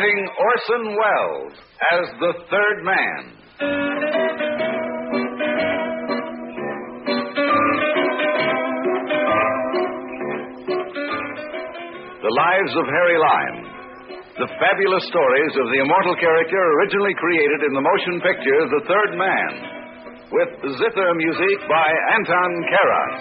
Presenting Orson Welles as the Third Man. The Lives of Harry Lime. The fabulous stories of the immortal character originally created in the motion picture The Third Man, with zither music by Anton Karas.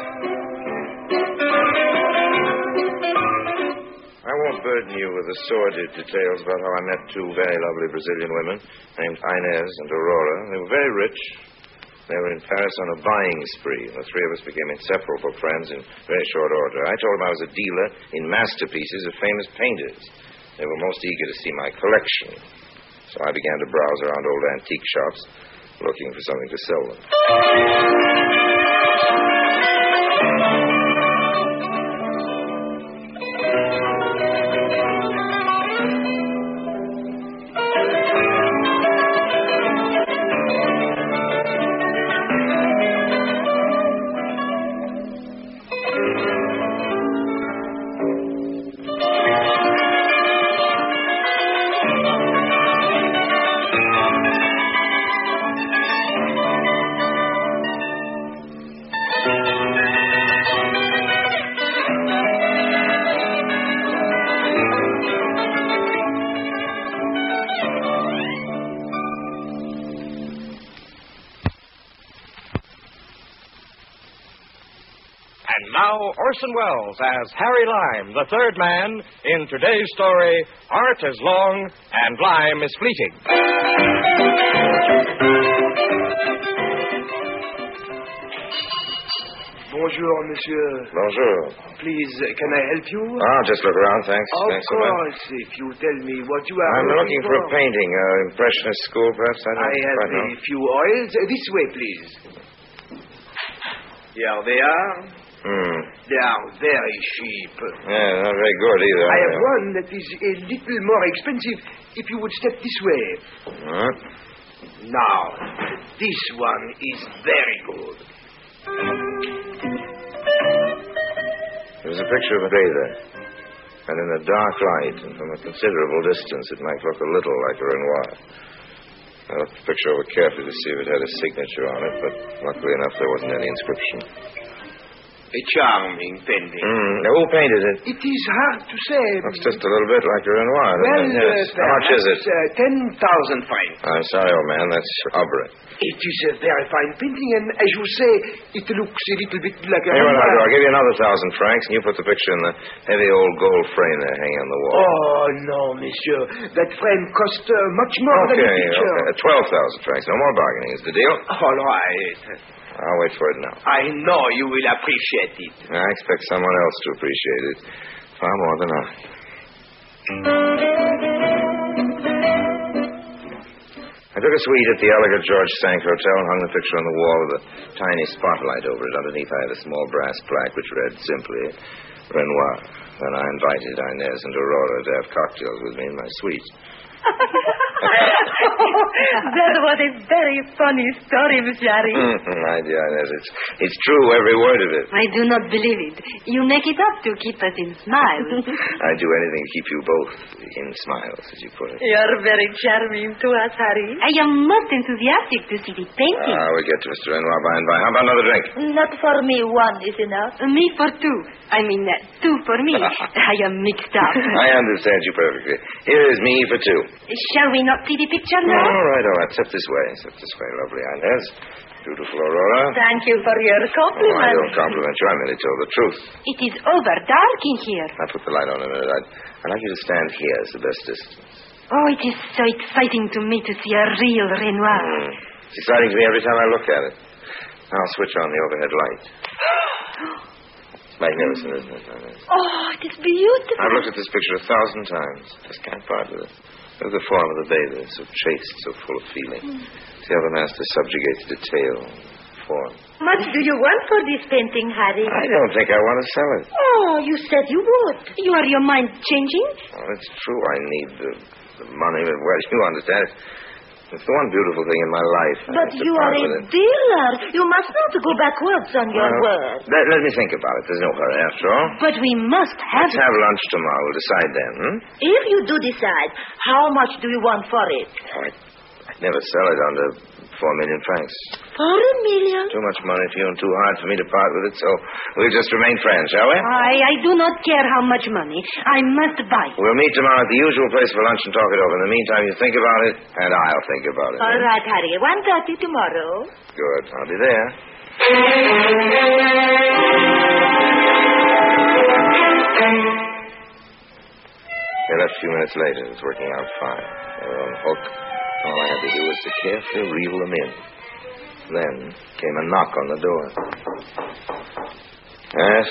I won't burden you with the sordid details about how I met two very lovely Brazilian women named Inez and Aurora. They were very rich. They were in Paris on a buying spree. The three of us became inseparable friends in very short order. I told them I was a dealer in masterpieces of famous painters. They were most eager to see my collection. So I began to browse around old antique shops, looking for something to sell them. Now, Orson Welles as Harry Lime, the third man, in today's story, Art is Long and Lime is Fleeting. Bonjour, monsieur. Bonjour. Please, can I help you? I'll just look around, thanks. Of Thanks so much. course, if you tell me what you are I'm looking for a painting, Impressionist school, perhaps. I I don't have quite know. a few oils. This way, please. Here they are. They are very cheap. Yeah, not very good either. I have one that is a little more expensive if you would step this way. Huh? Now, this one is very good. There's a picture of a bather. And in a dark light, and from a considerable distance, it might look a little like a Renoir. I looked the picture over carefully to see if it had a signature on it, but luckily enough, there wasn't any inscription. A charming painting. Who painted it? It is hard to say. Looks just a little bit like a Renoir. Well, Yes. How much is it? 10,000 francs. I'm sorry, old man. That's Aubrey. It is a very fine painting, and as you say, it looks a little bit like a... Hey, what I'll do, I'll give you another 1,000 francs, and you put the picture in the heavy old gold frame there hanging on the wall. Oh, no, monsieur. That frame cost much more than the picture. Okay. 12,000 francs. No more bargaining. Is the deal? All right. I'll wait for it now. I know you will appreciate it. I expect someone else to appreciate it far more than I. I took a suite at the elegant George Sank Hotel and hung the picture on the wall with a tiny spotlight over it. Underneath, I had a small brass plaque which read simply, Renoir. Then I invited Inez and Aurora to have cocktails with me in my suite. That was a very funny story, Monsieur Harry. My dear Inez, it's true, every word of it. I do not believe it. You make it up to keep us in smiles. I'd do anything to keep you both in smiles, as you put it. You're very charming to us, Harry. I am most enthusiastic to see the painting. We'll get to Mr. Renoir by and by. How about another drink? Not for me, one is enough. Me for two. I mean, two for me. I am mixed up. I understand you perfectly. Here is me for two. Shall we not see the picture now? All right. Step this way. Lovely Inez. Beautiful Aurora. Thank you for your compliment. I don't compliment you. I merely tell the truth. It is over dark in here. I'll put the light on in a minute. I'd like you to stand here as the best distance. Oh, it is so exciting to me to see a real Renoir. It's exciting to me every time I look at it. I'll switch on the overhead light. It's magnificent, isn't it, Inez? Oh, it is beautiful. I've looked at this picture 1,000 times. Just can't part with it. Look at the form of the bather, so chaste, so full of feeling. See how the master subjugates detail, form. How much do you want for this painting, Harry? I don't think I want to sell it. Oh, you said you would. You are your mind changing? Well, it's true I need the money, but, well, you understand it. It's the one beautiful thing in my life. But you are a dealer. You must not go backwards on your word. Let me think about it. There's no hurry, after all. But we must have... Let's have lunch tomorrow. We'll decide then, If you do decide, how much do you want for it? I'd never sell it under 4 million francs. 4 million? Too much money for you and too hard for me to part with it, so we'll just remain friends, shall we? I do not care how much money. I must buy. We'll meet tomorrow at the usual place for lunch and talk it over. In the meantime, you think about it, and I'll think about it. All right, Harry. 1:30 tomorrow. Good. I'll be there. They left a few minutes later. It was working out fine. They were on the hook. All I had to do was to carefully reel them in. Then came a knock on the door. Yes?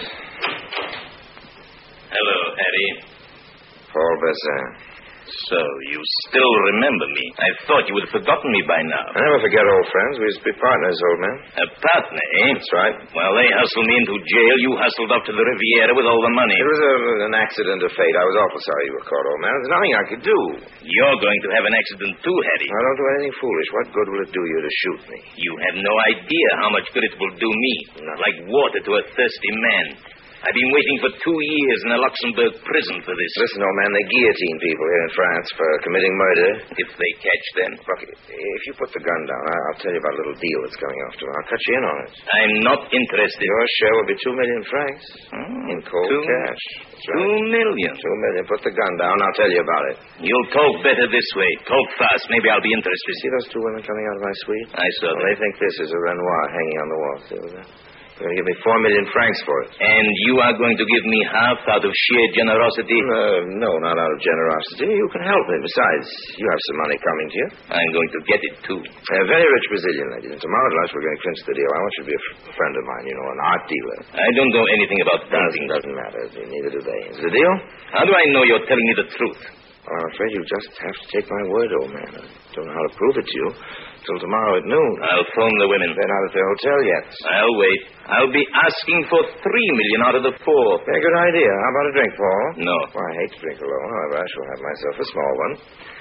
Hello, Harry. Paul Bessin. So, you still remember me. I thought you would have forgotten me by now. I never forget old friends. We used to be partners, old man. A partner, eh? That's right. Well, they hustled me into jail. You hustled up to the Riviera with all the money. It was an accident of fate. I was awful sorry you were caught, old man. There's nothing I could do. You're going to have an accident too, Harry. I don't do anything foolish. What good will it do you to shoot me? You have no idea how much good it will do me. No. Like water to a thirsty man. I've been waiting for 2 years in a Luxembourg prison for this. Listen, old man, they guillotine people here in France for committing murder. If they catch them. Look, if you put the gun down, I'll tell you about a little deal that's going off tomorrow. I'll cut you in on it. I'm not interested. Your share will be 2 million francs in cold cash. That's right. 2 million. 2 million. Put the gun down. I'll tell you about it. You'll talk better this way. Talk fast. Maybe I'll be interested. See those 2 women coming out of my suite? I saw Well, them. they think this is a Renoir hanging on the wall. See that? They're going to give me 4 million francs for it. And you are going to give me half out of sheer generosity? No, not out of generosity. You can help me. Besides, you have some money coming to you. I'm going to get it, too. A very rich Brazilian lady. And tomorrow at lunch we're going to clinch the deal. I want you to be a friend of mine, an art dealer. I don't know anything about painting. Doesn't matter. Neither do they. Is it a deal? How do I know you're telling me the truth? Well, I'm afraid you just have to take my word, old man. I don't know how to prove it to you till tomorrow at noon. I'll phone the women. They're not at their hotel yet. I'll wait. I'll be asking for 3 million out of the 4. Very good idea. How about a drink, Paul? No. Well, I hate to drink alone. However, I shall have myself a small one.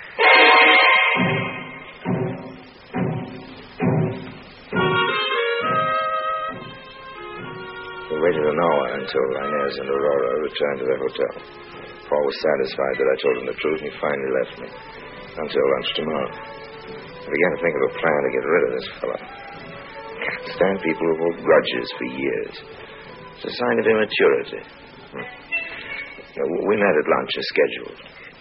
We waited an hour until Inez and Aurora returned to their hotel. Paul was satisfied that I told him the truth, and he finally left me. Until lunch tomorrow. I began to think of a plan to get rid of this fellow. I can't stand people who hold grudges for years. It's a sign of immaturity. We met at lunch as scheduled.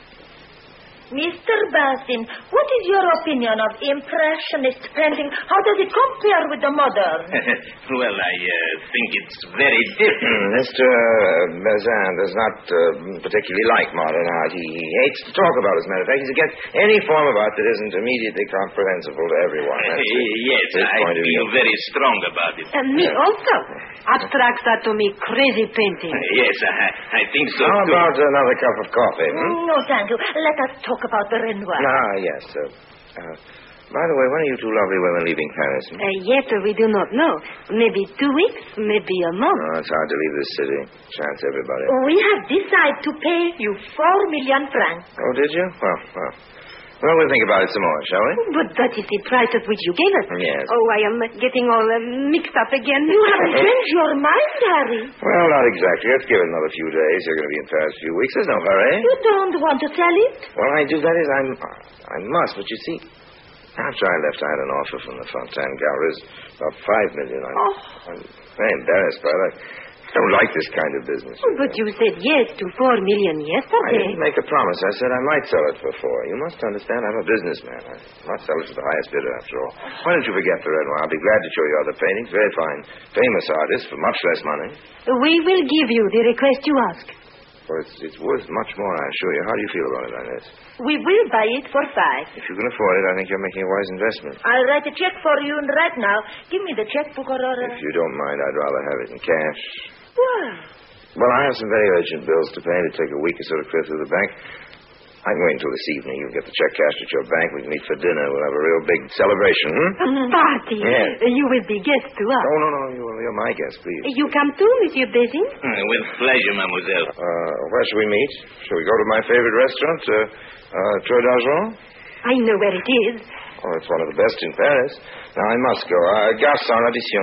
Mr. Bastin, what is your opinion of Impressionist painting? How does it compare with the modern? Well, I think it's very different. Mr. Bazin does not particularly like modern art. He hates to talk about it, as a matter of fact. He's against any form of art that isn't immediately comprehensible to everyone. Yes, I feel very strong about it. Me also. Abstracts are to me crazy painting. Yes, I think so, How too. about another cup of coffee? No, thank you. Let us talk about the Renoir. Yes. By the way, when are you two lovely women leaving Paris? Yet we do not know. Maybe 2 weeks, maybe a month. Oh, it's hard to leave this city. Chance everybody. We have decided to pay you 4 million francs. Oh, did you? Well, we'll think about it some more, shall we? But that is the price at which you gave us. Yes. Oh, I am getting all mixed up again. You haven't changed your mind, Harry. Well, not exactly. Let's give it another few days. You're going to be in Paris a few weeks. There's no hurry. You don't want to sell it? Well, I do. That is, I must. But you see, after I left, I had an offer from the Fontaine Galleries, about 5 million. I'm very embarrassed by that. I don't like this kind of business. Oh, but you said yes to 4 million I yesterday. didn't make a promise. I said I might sell it for 4. You must understand, I'm a businessman. I must sell it to the highest bidder, after all. Why don't you forget the Renoir? I'll be glad to show you other paintings. Very fine, famous artists for much less money. We will give you the request you ask. Well, it's worth much more, I assure you. How do you feel about it, Inez? We will buy it for 5. If you can afford it, I think you're making a wise investment. I'll write a check for you right now. Give me the checkbook, Aurora. If you don't mind, I'd rather have it in cash. Why? Well, I have some very urgent bills to pay. It'll take a week or so to clear through the bank. I can wait until this evening. You can get the check cashed at your bank. We can meet for dinner. We'll have a real big celebration, A party. Yes. You will be guest to us. Oh, no. You're my guest, please. You come too, Monsieur Bézin? With pleasure, mademoiselle. Where shall we meet? Shall we go to my favorite restaurant, Tour d'Argent? I know where it is. Oh, it's one of the best in Paris. Now, I must go. Garçon, addition.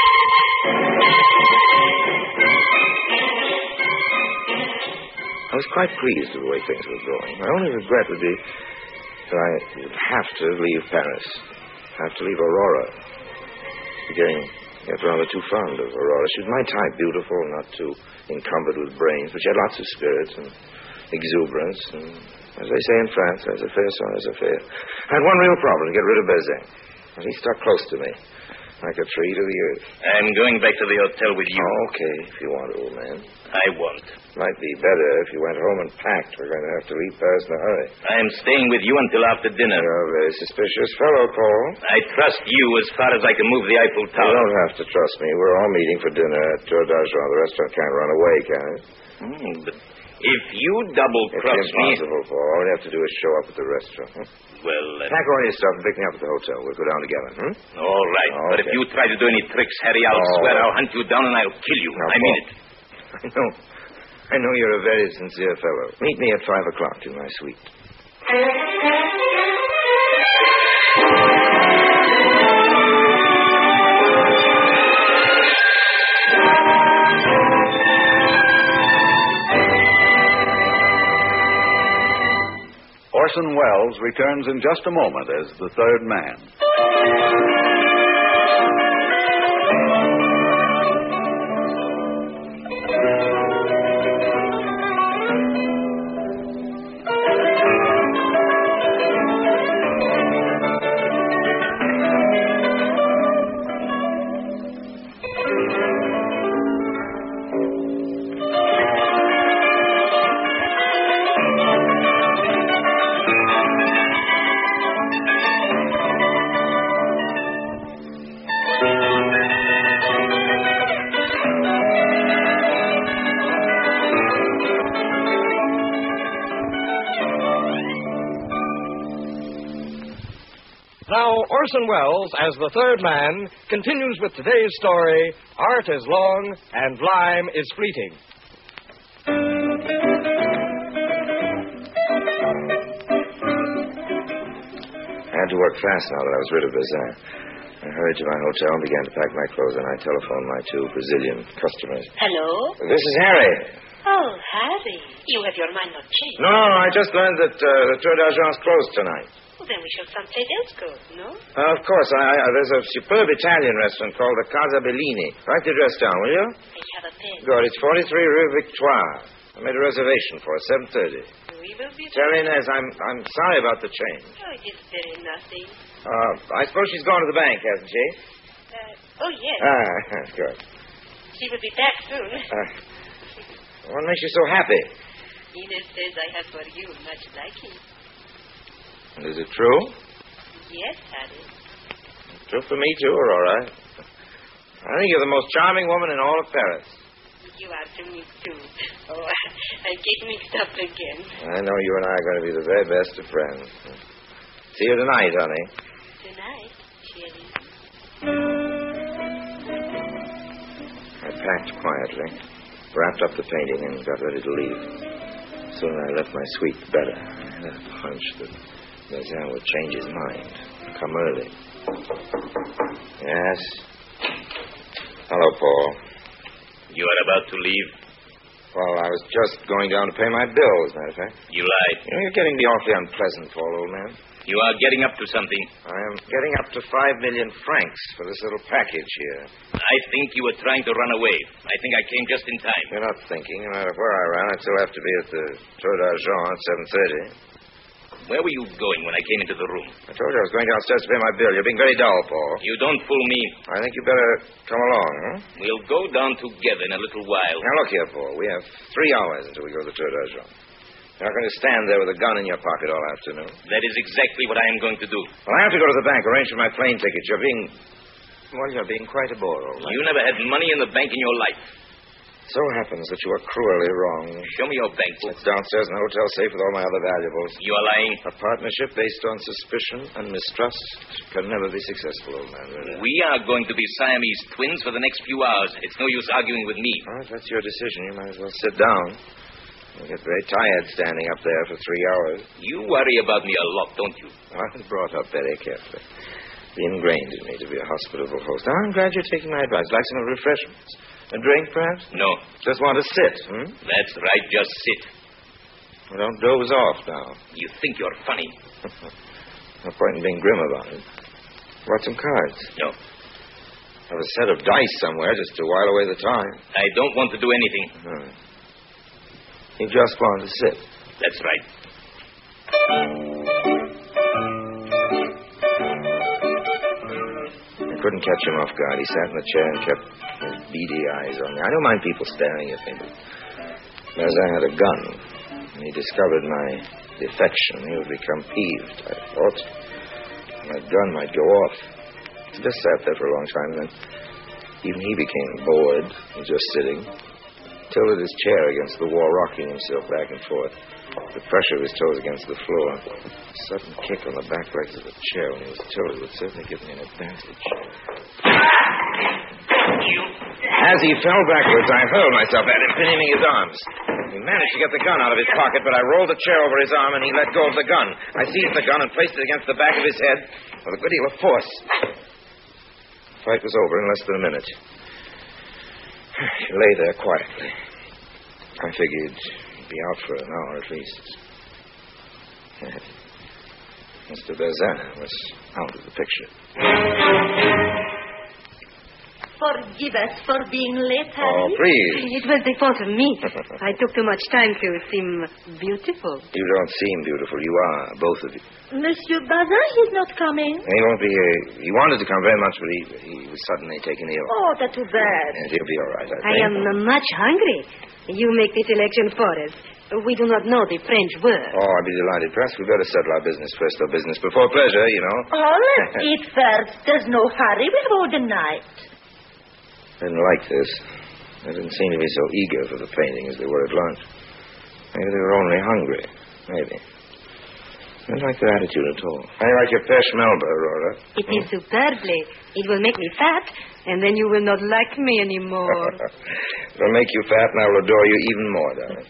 I was quite pleased with the way things were going. My only regret would be that I would have to leave Paris. Have to leave Aurora. Get rather too fond of Aurora. She was my type, beautiful, not too encumbered with brains, but she had lots of spirits and exuberance. And, as they say in France, as a fair, so as a fair. I had one real problem, to get rid of Bazin. He stuck close to me, like a tree to the earth. I'm going back to the hotel with you. Oh, okay, if you want, old man. I won't. Might be better if you went home and packed. We're going to have to leave Paris in a hurry. I'm staying with you until after dinner. You're a very suspicious fellow, Paul. I trust you as far as I can move the Eiffel You Tower. don't have to trust me. We're all meeting for dinner at Tour d'Argent. The restaurant can't run away, can it? But if you double-cross It's me... impossible, Paul. All you have to do is show up at the restaurant. Well, Pack all your stuff and pick me up at the hotel. We'll go down together, all right. Okay. But if you try to do any tricks, Harry, I'll swear I'll hunt you down and I'll kill you. Now, I mean it. I know you're a very sincere fellow. Meet me at 5 o'clock in my suite. Orson Welles returns in just a moment as the third man. Now, Orson Welles, as the third man, continues with today's story, Art is Long and Lime is Fleeting. I had to work fast now that I was rid of Bazin. I hurried to my hotel and began to pack my clothes, and I telephoned my 2 Brazilian customers. Hello? This is Harry. Oh, Harry. You have your mind not changed. No, I just learned that the Tour d'Argent's closed tonight. Well, then we shall someplace else go, no? Of course. There's a superb Italian restaurant called the Casa Bellini. Write the address down, will you? I have a pen. Good. It's 43 Rue Victoire. I made a reservation for 7:30. We will be... Tell Inez I'm sorry about the change. Oh, it is very nothing. I suppose she's gone to the bank, hasn't she? Oh, yes. Good. She will be back soon. What makes you so happy? Inez says I have for you much liking. And is it true? Yes, Harry. True for me, too, Aurora. I think you're the most charming woman in all of Paris. You are to me, too. Oh, I get mixed up again. I know you and I are going to be the very best of friends. See you tonight, honey. Tonight, Sherry. I packed quietly, wrapped up the painting, and got ready to leave. Soon I left my suite better. I had a hunch that Bazin would change his mind. Come early. Yes? Hello, Paul. You are about to leave? Well, I was just going down to pay my bill, as a matter of fact. You lied. You know, you're getting me awfully unpleasant, Paul, old man. You are getting up to something. I am getting up to 5 million francs for this little package here. I think you were trying to run away. I think I came just in time. You're not thinking. No matter where I ran, I'd still have to be at the Tour d'Argent at 7:30. Where were you going when I came into the room? I told you I was going downstairs to pay my bill. You're being very dull, Paul. You don't fool me. I think you better come along, huh? We'll go down together in a little while. Now, look here, Paul. We have 3 hours until we go to the Tour d'Argent. You're not going to stand there with a gun in your pocket all afternoon. That is exactly what I am going to do. Well, I have to go to the bank, arrange for my plane ticket. You're being quite a bore, old man. You never had money in the bank in your life. So happens that you are cruelly wrong. Show me your bank book. It's downstairs in the hotel safe with all my other valuables. You are lying. A partnership based on suspicion and mistrust can never be successful, old man. Really. We are going to be Siamese twins for the next few hours. It's no use arguing with me. All right, if that's your decision. You might as well sit down. I get very tired standing up there for 3 hours. You worry about me a lot, don't you? I was brought up very carefully. It's ingrained in me to be a hospitable host. I'm glad you're taking my advice. Like some refreshments. A drink, perhaps? No. Just want to sit, That's right, just sit. Well, don't doze off now. You think you're funny. No point in being grim about it. Want some cards? No. Have a set of dice somewhere just to while away the time. I don't want to do anything. You just want to sit. That's right. I couldn't catch him off guard. He sat in the chair and kept his beady eyes on me. I don't mind people staring at me, but as I had a gun, and he discovered my defection, he would become peeved, I thought. My gun might go off. He just sat there for a long time, and then even he became bored and just sitting. Tilted his chair against the wall, rocking himself back and forth. The pressure of his toes against the floor. A sudden kick on the back legs of the chair when he was tilted would certainly give me an advantage. As he fell backwards, I hurled myself at him, pinning his arms. He managed to get the gun out of his pocket, but I rolled the chair over his arm and he let go of the gun. I seized the gun and placed it against the back of his head with a good deal of force. The fight was over in less than a minute. He lay there quietly. I figured he'd be out for an hour at least. Mr. Bazin was out of the picture. Forgive us for being late, Harry. Oh, please. It was the fault of me. I took too much time to seem beautiful. You don't seem beautiful. You are, both of you. Monsieur Bazin is not coming. He won't be here. He wanted to come very much, but he was suddenly taken ill. Oh, that's too bad. And he'll be all right, I think. I am much hungry. You make the selection for us. We do not know the French word. Oh, I'd be delighted. Perhaps we'd better settle our business first, though. Business before pleasure, you know. Oh, let's eat first. There's no hurry. We have all the night. I didn't like this. They didn't seem to be so eager for the painting as they were at lunch. Maybe they were only hungry. Maybe. I didn't like their attitude at all. How do you like your peche melba, Aurora? It is superbly. It will make me fat, and then you will not like me anymore. It'll make you fat, and I will adore you even more, darling.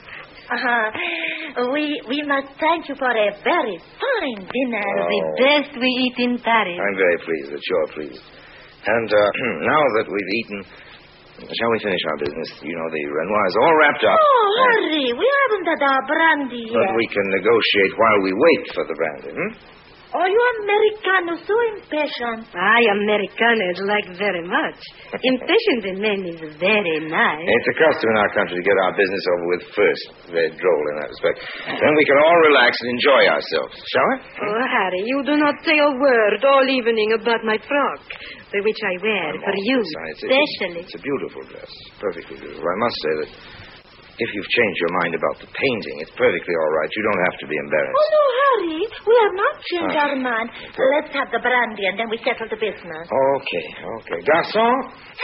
We must thank you for a very fine dinner. The best we eat in Paris. I'm very pleased that you're pleased. And now that we've eaten, shall we finish our business? You know, the Renoir is all wrapped up. Oh, Harry, we haven't had our brandy yet. But we can negotiate while we wait for the brandy, Oh, you Americano, so impatient. I, Americaners, like very much. Impatient in men is very nice. It's a custom in our country to get our business over with first. Very droll in that respect. Then we can all relax and enjoy ourselves. Shall we? Oh, Harry, you do not say a word all evening about my frock, which I wear for you, especially. It's a beautiful dress. Perfectly beautiful. I must say that if you've changed your mind about the painting, it's perfectly all right. You don't have to be embarrassed. Oh, no, Harry. We have not changed our mind. Let's have the brandy and then we settle the business. Okay. Garçon?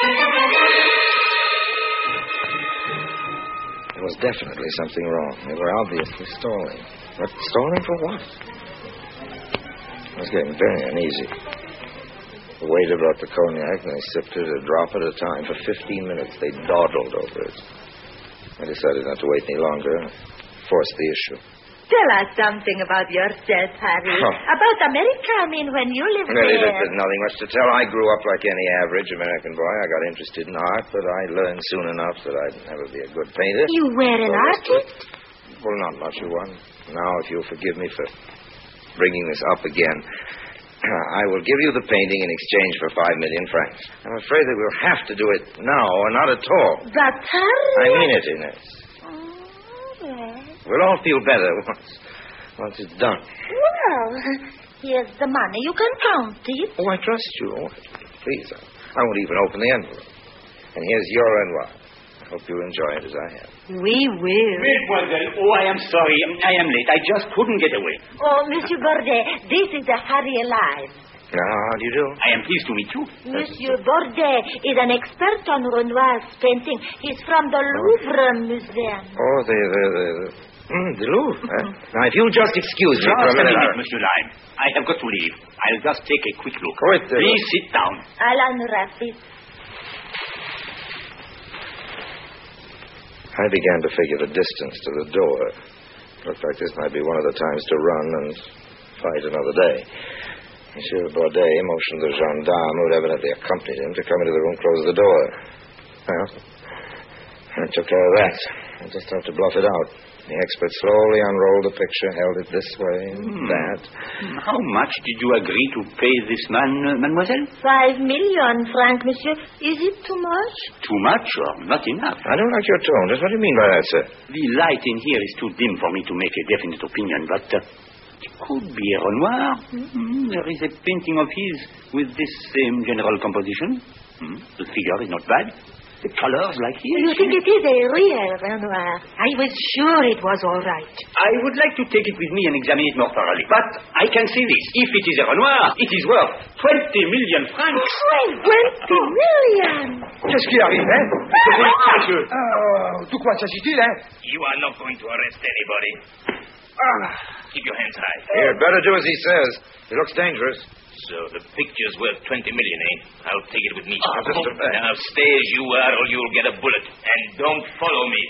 There was definitely something wrong. They were obviously stalling. But stalling for what? I was getting very uneasy. The waiter brought the cognac, and they sipped it a drop at a time. For 15 minutes, they dawdled over it. I decided not to wait any longer and forced the issue. Tell us something about yourself, Harry. About America, I mean, when you lived Really, there. there's nothing much to tell. I grew up like any average American boy. I got interested in art, but I learned soon enough that I'd never be a good painter. You were an artist? Well, not much of one. Now, if you'll forgive me for bringing this up again, I will give you the painting in exchange for 5 million francs. I'm afraid that we'll have to do it now or not at all. But, Harry... I mean it, Inez. Yes. We'll all feel better once it's done. Well, here's the money. You can count it. Oh, I trust you. Oh, please, I won't even open the envelope. And here's your Renoir. I hope you'll enjoy it as I have. We will. Mademoiselle, oh, I am sorry. I am late. I just couldn't get away. Oh, Monsieur Bordet, this is the Harry Alive. Now, how do you do? I am pleased to meet you. Monsieur Bordet is an expert on Renoir's painting. He's from the Louvre Museum. Oh, the Louvre. Now, if you'll just excuse me for a minute. Monsieur Lime. I have got to leave. I'll just take a quick look. Wait, please sit down. I'll unwrap it. I began to figure the distance to the door. Looked like this might be one of the times to run and fight another day. Monsieur Bordet motioned the gendarme who had evidently accompanied him to come into the room, close the door. Well, I took care of that. I just have to bluff it out. The expert slowly unrolled the picture, held it this way and that. How much did you agree to pay this man, mademoiselle? 5 million francs, monsieur. Is it too much? Too much or not enough? I don't like your tone. Just what do you mean by that, sir? The light in here is too dim for me to make a definite opinion, but it could be a Renoir. There is a painting of his with this same general composition. The figure is not bad. The colors like his. You think it is a real Renoir? I was sure it was all right. I would like to take it with me and examine it more thoroughly. But I can say this. If it is a Renoir, it is worth 20 million francs. 20 million! Qu'est-ce qui arrive, hein? De quoi s'agit-il, hein? You are not going to arrest anybody. Keep your hands high. Here, better do as he says. He looks dangerous. So the picture's worth 20 million, eh? I'll take it with me. Just a minute. Now stay as you are or you'll get a bullet. And don't follow me.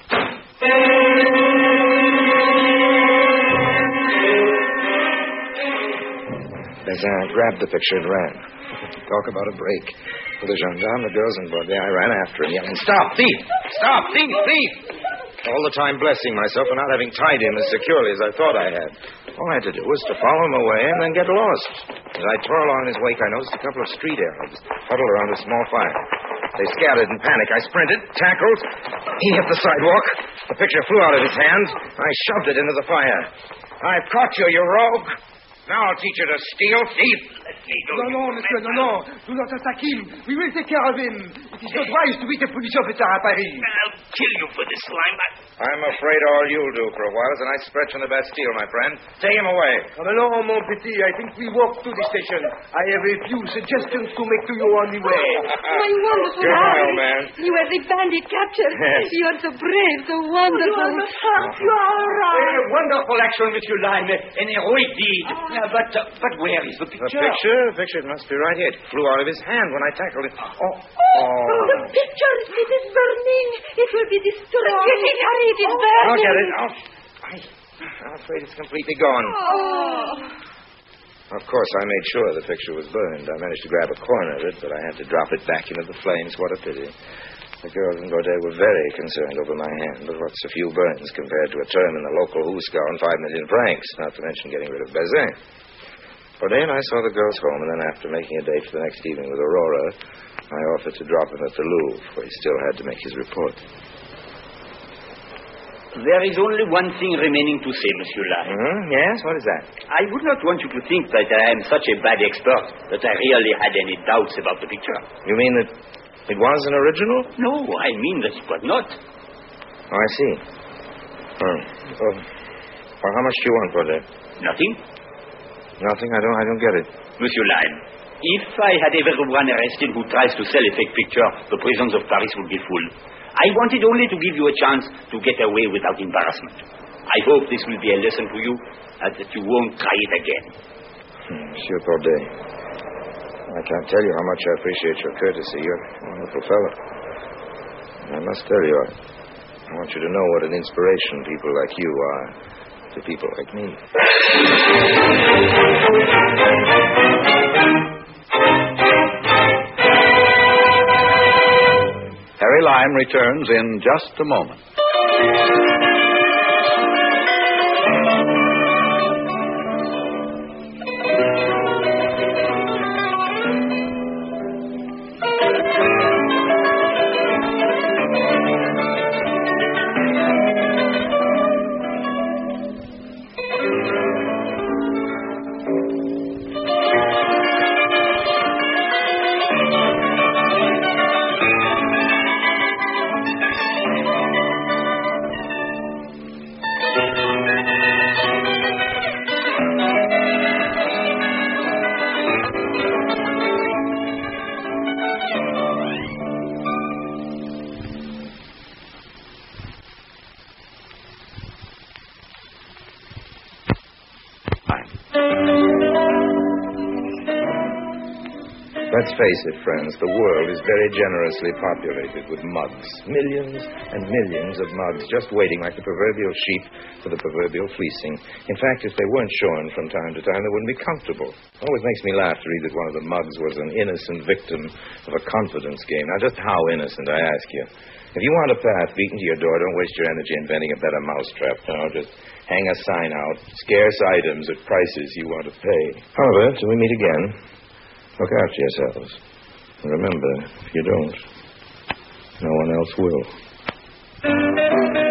Bazin grabbed the picture and ran. Talk about a break. With the gendarme, the girls, and Bordet, I ran after him, yelling, "Stop! Thief! Stop! Thief! Thief!" All the time blessing myself for not having tied him as securely as I thought I had. All I had to do was to follow him away and then get lost. As I tore along his wake, I noticed a couple of street Arabs huddled around a small fire. They scattered in panic. I sprinted, tackled. He hit the sidewalk. The picture flew out of his hands. I shoved it into the fire. "I've caught you, you rogue. Now I'll teach you to steal, thief." Let me go. No, monsieur, no. Do not attack him. We will take care of him. It is not wise to beat a police officer at Paris. I'll kill you for this slime. I'm afraid all you'll do for a while is a nice stretch on the Bastille, my friend. Take him away. No, mon petit. I think we walk to the station. I have a few suggestions to make to you on the way. My wonderful Goodbye, Harry. old man. You are the bandit captured. Yes. You are so brave, so wonderful. You are not hurt. You are all right. A wonderful action, Monsieur Lime. An heroic deed. But where is the The picture? picture must be right here. It flew out of his hand when I tackled it. The picture, it is burning. It will be destroyed. Get it, Harry, it is I'll burning. get it. I'm afraid it's completely gone. Of course, I made sure the picture was burned. I managed to grab a corner of it, but I had to drop it back into the flames. What a pity. The girls in Bordet were very concerned over my hand, but what's a few burns compared to a term in the local hoosegow and 5 million francs, not to mention getting rid of Bazin. Bordet and I saw the girls home, and then after making a date for the next evening with Aurora, I offered to drop him at the Louvre, where he still had to make his report. There is only one thing remaining to say, Monsieur Lime. Yes? What is that? I would not want you to think that I am such a bad expert that I really had any doubts about the picture. You mean that it was an original? No, I mean that it was not. Oh, I see. Well, how much do you want for that? Nothing. Nothing? I don't get it. Monsieur Lime, if I had everyone arrested who tries to sell a fake picture, the prisons of Paris would be full. I wanted only to give you a chance to get away without embarrassment. I hope this will be a lesson to you, and that you won't try it again. Monsieur Bordet, I can't tell you how much I appreciate your courtesy. You're a wonderful fellow. And I must tell you, I want you to know what an inspiration people like you are to people like me. Harry Lime returns in just a moment. Let's face it, friends, the world is very generously populated with mugs. Millions and millions of mugs just waiting like the proverbial sheep for the proverbial fleecing. In fact, if they weren't shorn from time to time, they wouldn't be comfortable. It always makes me laugh to read that one of the mugs was an innocent victim of a confidence game. Now, just how innocent, I ask you? If you want a path beaten to your door, don't waste your energy inventing a better mousetrap. No, just hang a sign out. Scarce items at prices you want to pay. However, till we meet again, look after yourselves. And remember, if you don't, no one else will.